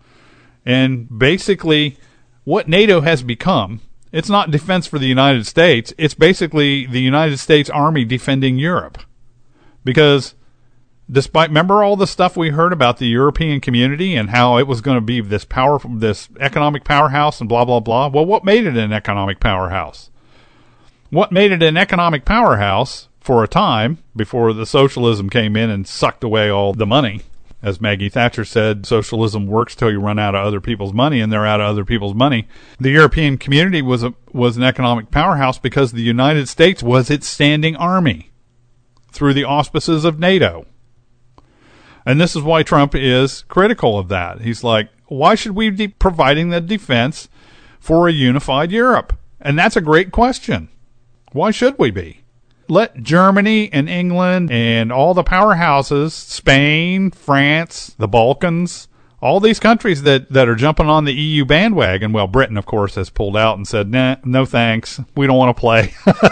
And basically what NATO has become, it's not defense for the United States. It's basically the United States Army defending Europe. Because despite, remember all the stuff we heard about the European community and how it was going to be this powerful, this economic powerhouse and blah, blah, blah. Well, what made it an economic powerhouse? What made it an economic powerhouse for a time before the socialism came in and sucked away all the money? As Maggie Thatcher said, socialism works till you run out of other people's money, and they're out of other people's money. The European community was a, was an economic powerhouse because the United States was its standing army through the auspices of NATO. And this is why Trump is critical of that. He's like, why should we be providing the defense for a unified Europe? And that's a great question. Why should we be? Let Germany and England and all the powerhouses, Spain, France, the Balkans, all these countries that, that are jumping on the E U bandwagon. Well, Britain, of course, has pulled out and said, nah, no thanks. We don't want to play.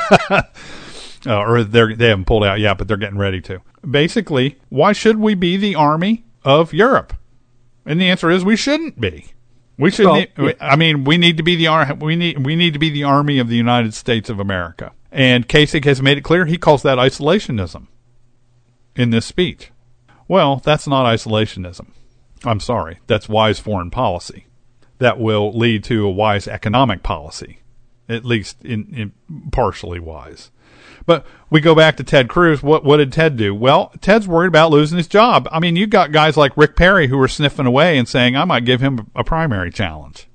uh, or they're, they haven't pulled out yet, but they're getting ready to. Basically, why should we be the army of Europe? And the answer is we shouldn't be. We should. Well, yeah. I mean, we need to be the ar- we need we need to be the army of the United States of America. And Kasich has made it clear he calls that isolationism in this speech. Well, that's not isolationism. I'm sorry. That's wise foreign policy that will lead to a wise economic policy, at least in, in partially wise. But we go back to Ted Cruz. What what did Ted do? Well, Ted's worried about losing his job. I mean, you've got guys like Rick Perry who are sniffing away and saying, I might give him a primary challenge.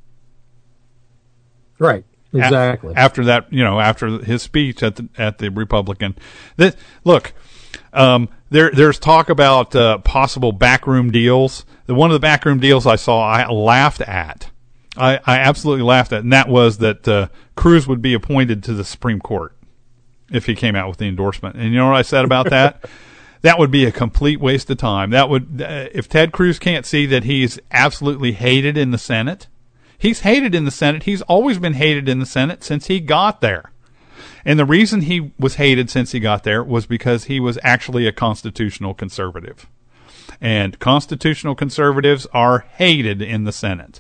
Right. Exactly. A- after that, you know, after his speech at the at the Republican. That, look, um, there there's talk about uh, possible backroom deals. The one of the backroom deals I saw, I laughed at. I, I absolutely laughed at, and that was that uh, Cruz would be appointed to the Supreme Court if he came out with the endorsement. And you know what I said about that? That would be a complete waste of time. That would, uh, if Ted Cruz can't see that he's absolutely hated in the Senate, he's hated in the Senate. He's always been hated in the Senate since he got there. And the reason he was hated since he got there was because he was actually a constitutional conservative. And constitutional conservatives are hated in the Senate.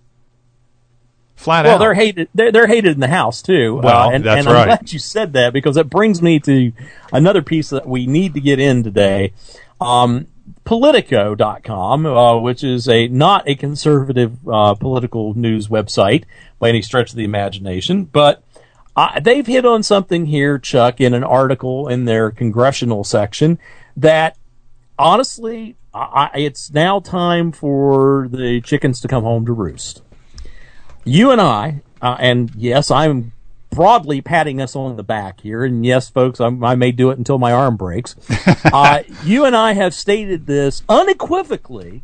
Flat well, out. Well, they're hated. They're, they're hated in the House too. Well, uh, and, that's and right. I'm glad you said that because it brings me to another piece that we need to get in today. Um, Politico dot com, uh, which is a not a conservative uh, political news website by any stretch of the imagination, but uh, they've hit on something here, Chuck, in an article in their congressional section that honestly, I, it's now time for the chickens to come home to roost. You and I, uh, and yes, I'm broadly patting us on the back here, and yes, folks, I'm, I may do it until my arm breaks. uh, you and I have stated this unequivocally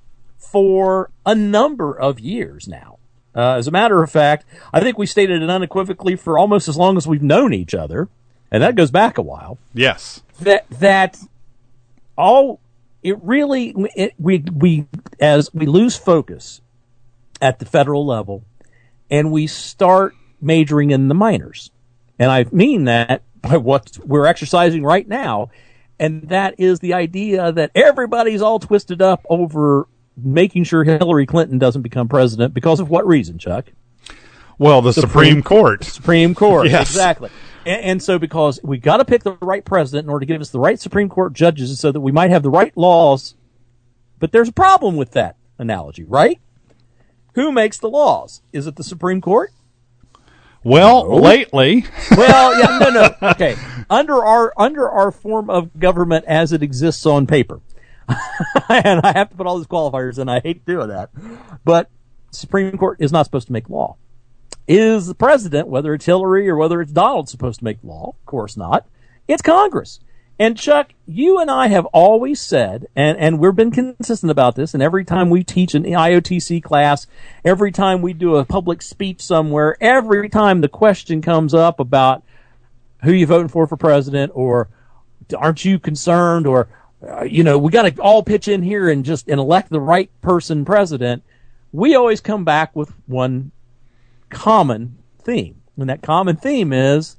for a number of years now. Uh, as a matter of fact, I think we stated it unequivocally for almost as long as we've known each other, and that goes back a while. Yes. That that all it really it, we we as we lose focus at the federal level, and we start majoring in the minors. And I mean that by what we're exercising right now, and that is the idea that everybody's all twisted up over making sure Hillary Clinton doesn't become president because of what reason, Chuck? Well, the Supreme, Supreme Court. Supreme Court, yes. Exactly. And, and so because we got to pick the right president in order to give us the right Supreme Court judges so that we might have the right laws. But there's a problem with that analogy, right? Who makes the laws? Is it the Supreme Court? Well, no. lately. Well, yeah, no, no. Okay. Under our under our form of government as it exists on paper. And I have to put all these qualifiers in. I hate doing that. But Supreme Court is not supposed to make law. Is the president, whether it's Hillary or whether it's Donald, supposed to make law? Of course not. It's Congress. And Chuck, you and I have always said, and, and we've been consistent about this, and every time we teach an I O T C class, every time we do a public speech somewhere, every time the question comes up about who you voting for for president, or aren't you concerned, or, uh, you know, we got to all pitch in here and just and elect the right person president, we always come back with one common theme. And that common theme is,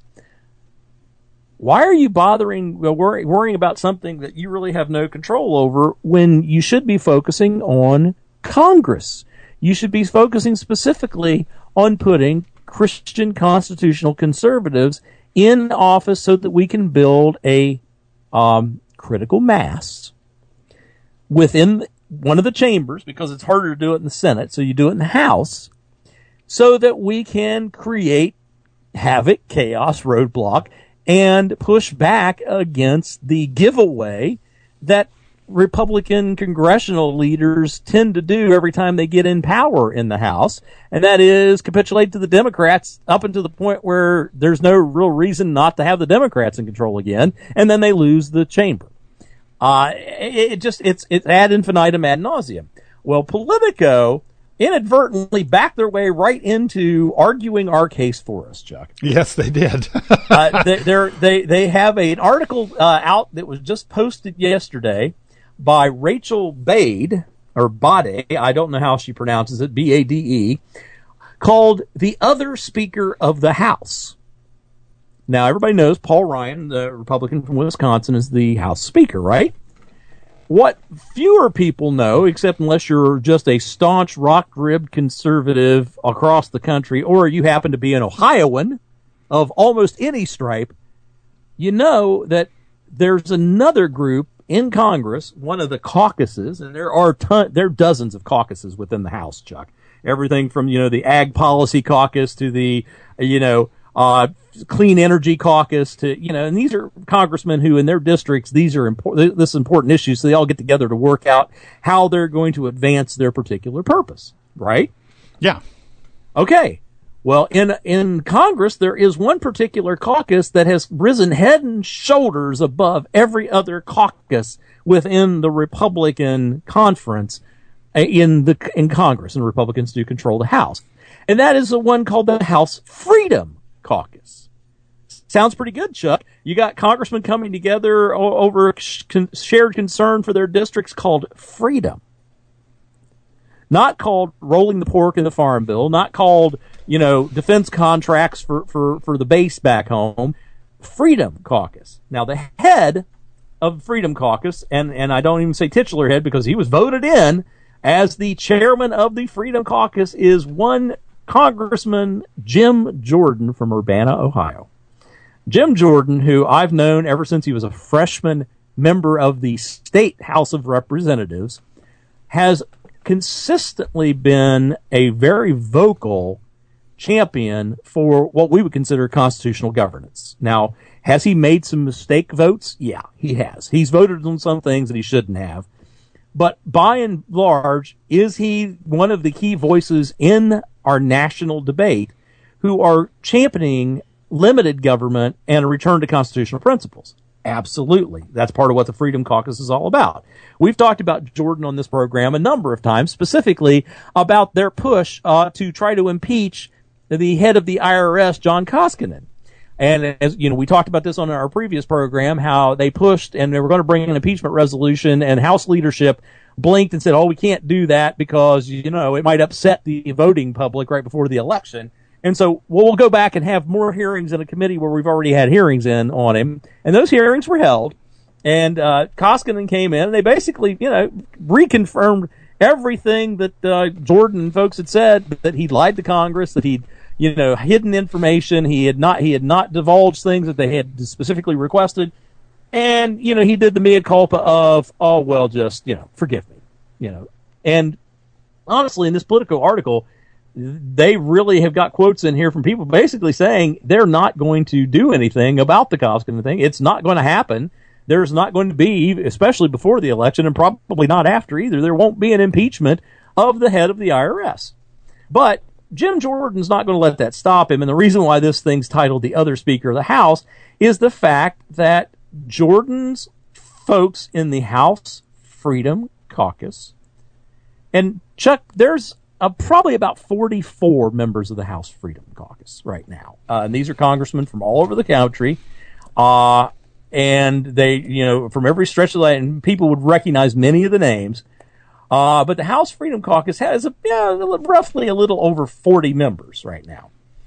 why are you bothering, worry, worrying about something that you really have no control over when you should be focusing on Congress? You should be focusing specifically on putting Christian constitutional conservatives in office so that we can build a um, critical mass within one of the chambers, because it's harder to do it in the Senate, so you do it in the House, so that we can create havoc, chaos, roadblock, and push back against the giveaway that Republican congressional leaders tend to do every time they get in power in the House, and that is capitulate to the Democrats up until the point where there's no real reason not to have the Democrats in control again, and then they lose the chamber. Uh, it, it just, it's, it's ad infinitum ad nauseum. Well, Politico inadvertently backed their way right into arguing our case for us, Chuck. Yes, they did. uh, they, they're, they they have a, an article uh, out that was just posted yesterday by Rachel Bade, or Bade, I don't know how she pronounces it, B A D E, called The Other Speaker of the House. Now, everybody knows Paul Ryan, the Republican from Wisconsin, is the House Speaker, right? What fewer people know, except unless you're just a staunch, rock-ribbed conservative across the country, or you happen to be an Ohioan of almost any stripe, you know that there's another group in Congress, one of the caucuses, and there are ton- there are dozens of caucuses within the House, Chuck. Everything from, you know, the Ag Policy Caucus to the, you know, uh, Clean Energy Caucus to, you know, and these are congressmen who in their districts, these are important, this is important issues, so they all get together to work out how they're going to advance their particular purpose, right? Yeah. Okay. Well, in, in Congress, there is one particular caucus that has risen head and shoulders above every other caucus within the Republican conference in the, in Congress, and Republicans do control the House. And that is the one called the House Freedom Caucus. Sounds pretty good, Chuck. You got congressmen coming together o- over a sh- con- shared concern for their districts called freedom. Not called rolling the pork in the farm bill, not called, you know, defense contracts for, for, for the base back home. Freedom Caucus. Now, the head of Freedom Caucus, and, and I don't even say titular head because he was voted in as the chairman of the Freedom Caucus, is one Congressman Jim Jordan from Urbana, Ohio. Jim Jordan, who I've known ever since he was a freshman member of the State House of Representatives, has consistently been a very vocal champion for what we would consider constitutional governance. Now, has he made some mistake votes? Yeah, he has. He's voted on some things that he shouldn't have. But by and large, is he one of the key voices in our national debate who are championing limited government and a return to constitutional principles? Absolutely. That's part of what the Freedom Caucus is all about. We've talked about Jordan on this program a number of times, specifically about their push uh, to try to impeach the head of the I R S, John Koskinen. And as you know, we talked about this on our previous program, how they pushed and they were going to bring an impeachment resolution, and House leadership blinked and said, oh, we can't do that because, you know, it might upset the voting public right before the election. And so we'll, we'll go back and have more hearings in a committee where we've already had hearings in on him. And those hearings were held. And uh, Koskinen came in and they basically, you know, reconfirmed everything that uh, Jordan and folks had said, that he'd lied to Congress, that he'd, you know, hidden information. He had not, he had not divulged things that they had specifically requested. And, you know, he did the mea culpa of, oh, well, just, you know, forgive me, you know. And honestly, in this Politico article, they really have got quotes in here from people basically saying they're not going to do anything about the Koskinen thing. It's not going to happen. There's not going to be, especially before the election and probably not after either, there won't be an impeachment of the head of the I R S. But Jim Jordan's not going to let that stop him. And the reason why this thing's titled The Other Speaker of the House is the fact that Jordan's folks in the House Freedom Caucus, and Chuck, there's uh, probably about forty-four members of the House Freedom Caucus right now. Uh, and these are congressmen from all over the country. Uh, and they, you know, from every stretch of the land, and people would recognize many of the names. Uh, but the House Freedom Caucus has a, yeah, roughly a little over forty members right now.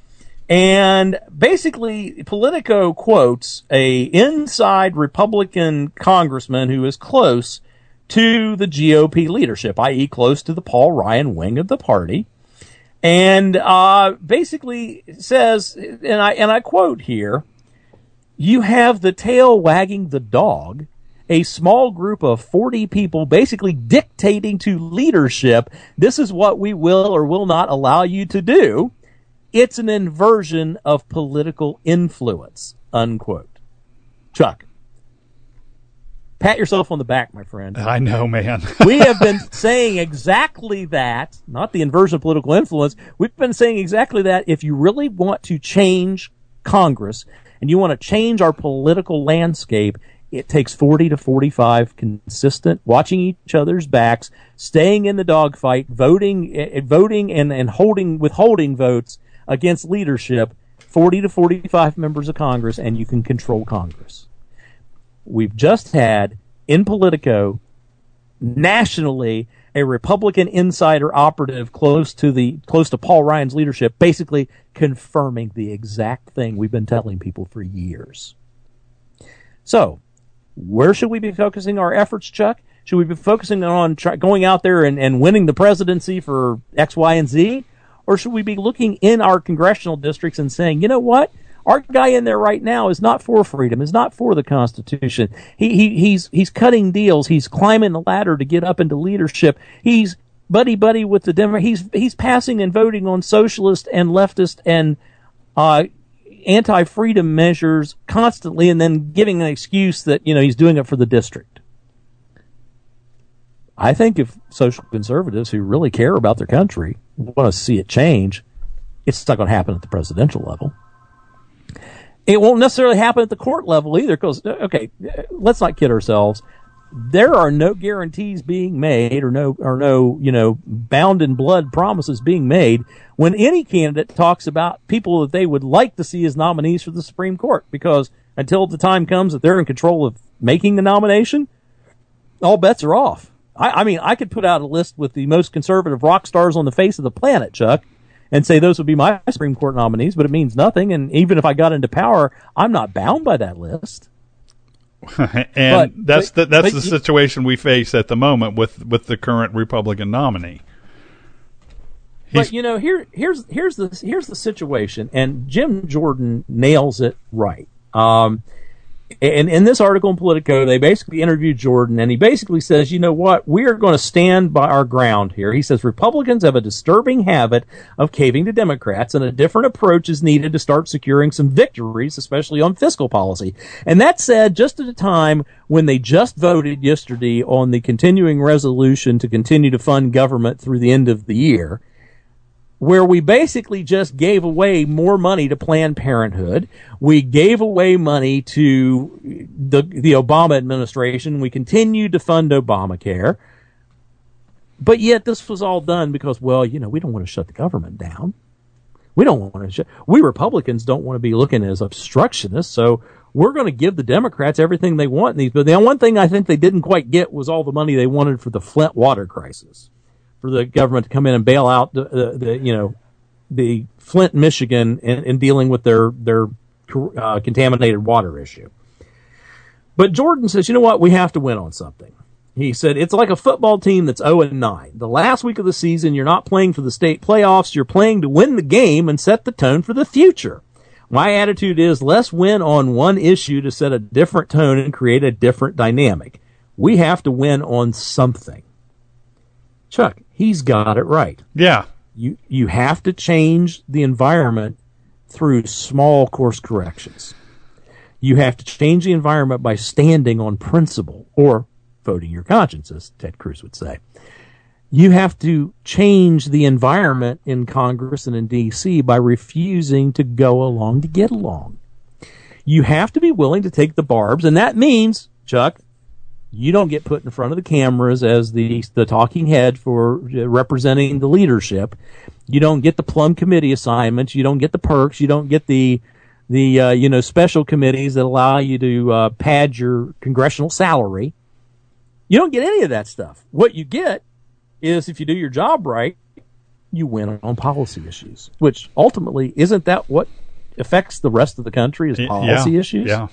And basically, Politico quotes a inside Republican congressman who is close to the G O P leadership, that is close to the Paul Ryan wing of the party. And uh, basically says, and I, and I quote here, "You have the tail wagging the dog, a small group of forty people basically dictating to leadership, this is what we will or will not allow you to do. It's an inversion of political influence," unquote. Chuck, pat yourself on the back, my friend. I know, man. We have been saying exactly that, not the inversion of political influence. We've been saying exactly that. If you really want to change Congress and you want to change our political landscape, It takes forty to forty-five consistent, watching each other's backs, staying in the dogfight, voting, uh, voting and, and holding, withholding votes against leadership, forty to forty-five members of Congress, and you can control Congress. We've just had, in Politico, nationally, a Republican insider operative close to the close to Paul Ryan's leadership, basically confirming the exact thing we've been telling people for years. So, where should we be focusing our efforts, Chuck? Should we be focusing on try, going out there and, and winning the presidency for X, Y, and Z? Or should we be looking in our congressional districts and saying, you know what? Our guy in there right now is not for freedom, is not for the Constitution. He, he, he's, he's cutting deals. He's climbing the ladder to get up into leadership. He's buddy buddy with the Democrats. He's, he's passing and voting on socialist and leftist and, uh, anti-freedom measures constantly and then giving an excuse that, you know, he's doing it for the district. I think if social conservatives who really care about their country want to see it change, it's not going to happen at the presidential level. It won't necessarily happen at the court level either because, okay, let's not kid ourselves. There are no guarantees being made or no, or no, you know, bound in blood promises being made when any candidate talks about people that they would like to see as nominees for the Supreme Court, because until the time comes that they're in control of making the nomination, all bets are off. I, I mean, I could put out a list with the most conservative rock stars on the face of the planet, Chuck, and say those would be my Supreme Court nominees, but it means nothing. And even if I got into power, I'm not bound by that list. and but, that's but, the, that's but, the situation we face at the moment with, with the current Republican nominee. He's, but you know, here here's here's the here's the situation, and Jim Jordan nails it right. Um, and in this article in Politico, they basically interviewed Jordan, and he basically says, you know what, we are going to stand by our ground here. He says Republicans have a disturbing habit of caving to Democrats, and a different approach is needed to start securing some victories, especially on fiscal policy. And that said, just at a time when they just voted yesterday on the continuing resolution to continue to fund government through the end of the year, where we basically just gave away more money to Planned Parenthood. We gave away money to the, the Obama administration. We continued to fund Obamacare. But yet this was all done because, well, you know, we don't want to shut the government down. We don't want to shut, we Republicans don't want to be looking as obstructionists, so we're going to give the Democrats everything they want in these. But the one thing I think they didn't quite get was all the money they wanted for the Flint water crisis, for the government to come in and bail out the, the, the you know, the Flint, Michigan, in, in dealing with their their uh, contaminated water issue. But Jordan says, you know what, we have to win on something. He said, it's like a football team that's oh and nine. The last week of the season, you're not playing for the state playoffs. You're playing to win the game and set the tone for the future. My attitude is, let's win on one issue to set a different tone and create a different dynamic. We have to win on something. Chuck, he's got it right. Yeah. You you have to change the environment through small course corrections. You have to change the environment by standing on principle, or voting your conscience, as Ted Cruz would say. You have to change the environment in Congress and in D C by refusing to go along to get along. You have to be willing to take the barbs, and that means, Chuck, you don't get put in front of the cameras as the the talking head for representing the leadership. You don't get the plum committee assignments. You don't get the perks. You don't get the the uh, you know special committees that allow you to uh, pad your congressional salary. You don't get any of that stuff. What you get is, if you do your job right, you win on policy issues. Which ultimately, isn't that what affects the rest of the country? Is policy yeah, issues? Yeah.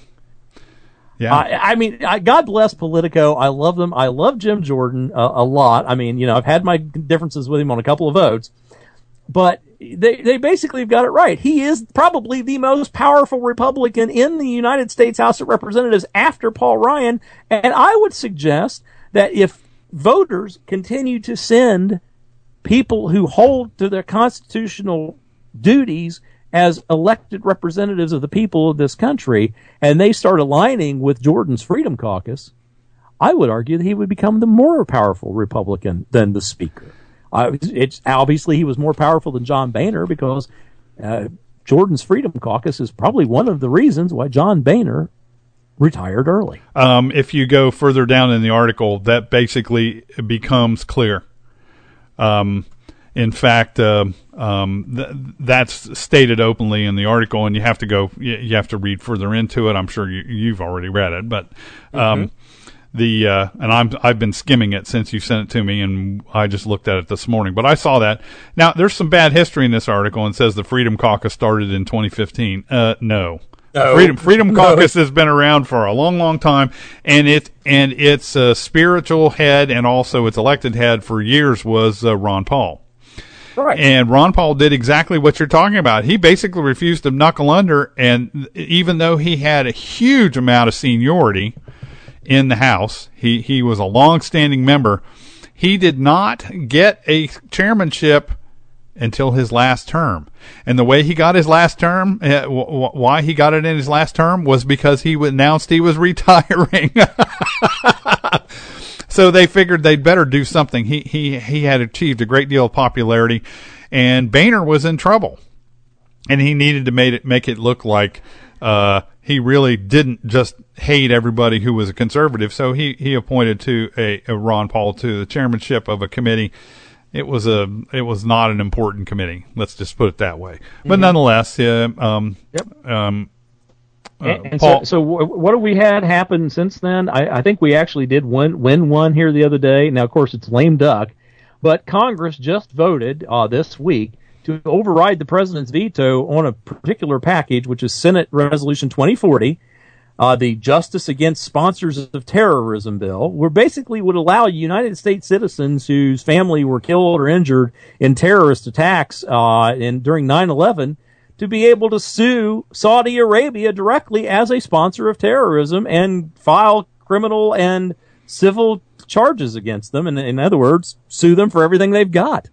Yeah. I, I mean, I, God bless Politico. I love them. I love Jim Jordan a, a lot. I mean, you know, I've had my differences with him on a couple of votes, but they they basically have got it right. He is probably the most powerful Republican in the United States House of Representatives after Paul Ryan, and I would suggest that if voters continue to send people who hold to their constitutional duties as elected representatives of the people of this country, and they start aligning with Jordan's Freedom Caucus, I would argue that he would become the more powerful Republican than the Speaker. Uh, it's obviously he was more powerful than John Boehner because uh, Jordan's Freedom Caucus is probably one of the reasons why John Boehner retired early. Um, if you go further down in the article, that basically becomes clear. Um, in fact, uh, um, th- that's stated openly in the article, and you have to go, you, you have to read further into it. I'm sure you, you've already read it, but um, mm-hmm. the uh, and I'm I've been skimming it since you sent it to me, and I just looked at it this morning. But I saw that. Now, there's some bad history in this article, and says the Freedom Caucus started in twenty fifteen. Uh, no. No. Freedom Freedom Caucus no. has been around for a long, long time, and it and its uh, spiritual head and also its elected head for years was uh, Ron Paul. Right. And Ron Paul did exactly what you're talking about. He basically refused to knuckle under, and even though he had a huge amount of seniority in the House, he he was a long-standing member. He did not get a chairmanship until his last term. And the way he got his last term, uh, w- why he got it in his last term was because he announced he was retiring. So they figured they'd better do something. He he he had achieved a great deal of popularity, and Boehner was in trouble. And he needed to make it make it look like uh, he really didn't just hate everybody who was a conservative. So he, he appointed to a, a Ron Paul to the chairmanship of a committee. It was a. It was not an important committee. Let's just put it that way. But mm-hmm. nonetheless, uh, um, yep. um, uh, and, and Paul, so, so what have we had happen since then? I, I think we actually did win win one here the other day. Now, of course, it's lame duck, but Congress just voted uh, this week to override the president's veto on a particular package, which is Senate Resolution twenty forty. Uh, the Justice Against Sponsors of Terrorism bill, where basically would allow United States citizens whose family were killed or injured in terrorist attacks uh, in, during nine eleven to be able to sue Saudi Arabia directly as a sponsor of terrorism and file criminal and civil charges against them. And in other words, sue them for everything they've got.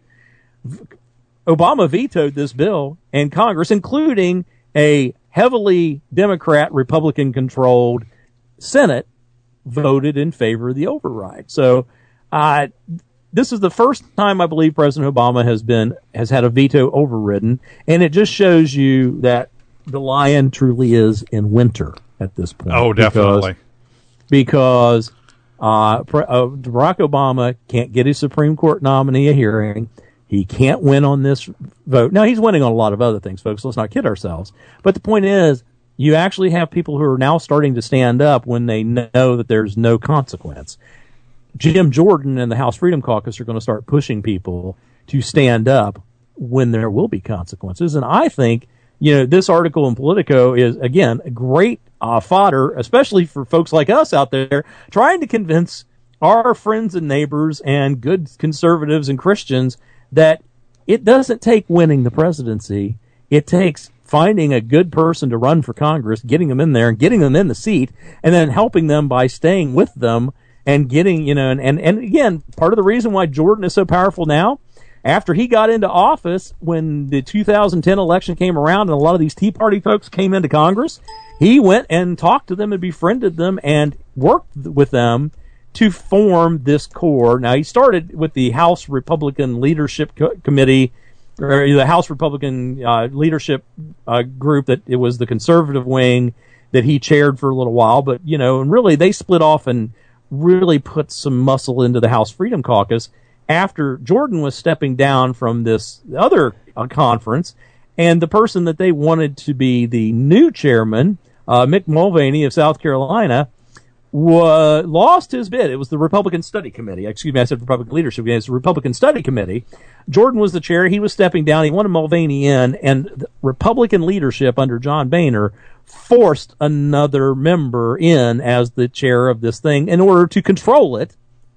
Obama vetoed this bill, and Congress, including a heavily Democrat, Republican-controlled Senate, voted in favor of the override. So, uh, this is the first time I believe President Obama has been has had a veto overridden, and it just shows you that the lion truly is in winter at this point. Oh, definitely. Because, because uh, Barack Obama can't get his Supreme Court nominee a hearing. He can't win on this vote. Now, he's winning on a lot of other things, folks. Let's not kid ourselves. But the point is, you actually have people who are now starting to stand up when they know that there's no consequence. Jim Jordan and the House Freedom Caucus are going to start pushing people to stand up when there will be consequences. And I think, you know, this article in Politico is, again, a great uh, fodder, especially for folks like us out there trying to convince our friends and neighbors and good conservatives and Christians that it doesn't take winning the presidency. It takes finding a good person to run for Congress, getting them in there and getting them in the seat, and then helping them by staying with them and getting, you know, and, and, and again, part of the reason why Jordan is so powerful now, after he got into office, when the two thousand ten election came around and a lot of these Tea Party folks came into Congress, he went and talked to them and befriended them and worked with them to form this core. Now, he started with the House Republican Leadership Co- Committee, or the House Republican uh, Leadership uh, Group, that it was the conservative wing that he chaired for a little while. But, you know, and really they split off and really put some muscle into the House Freedom Caucus after Jordan was stepping down from this other uh, conference. And the person that they wanted to be the new chairman, uh, Mick Mulvaney of South Carolina, Was, lost his bid. It was the Republican Study Committee. Excuse me, I said Republican Leadership. It's the Republican Study Committee. Jordan was the chair. He was stepping down. He wanted Mulvaney in, and the Republican leadership under John Boehner forced another member in as the chair of this thing in order to control it.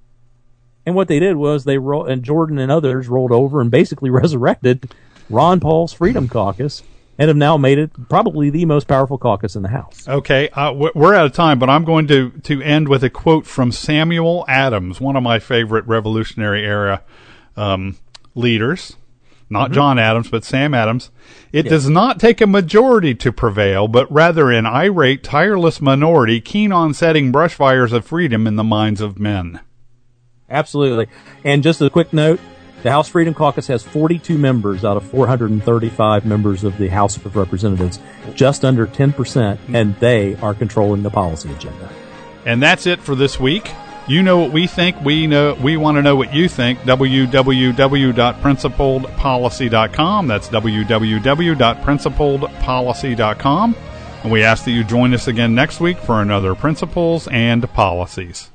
And what they did was they ro- and Jordan and others rolled over and basically resurrected Ron Paul's Freedom Caucus, and have now made it probably the most powerful caucus in the House. Okay, uh, we're out of time, but I'm going to, to end with a quote from Samuel Adams, one of my favorite Revolutionary era um, leaders. Not mm-hmm. John Adams, but Sam Adams. It yes. does not take a majority to prevail, but rather an irate, tireless minority keen on setting brush fires of freedom in the minds of men. Absolutely. And just a quick note, The House Freedom Caucus has forty-two members out of four hundred thirty-five members of the House of Representatives, just under ten percent, and they are controlling the policy agenda. And that's it for this week. You know what we think. We know we want to know what you think. w w w dot principled policy dot com. That's w w w dot principled policy dot com. And we ask that you join us again next week for another Principles and Policies.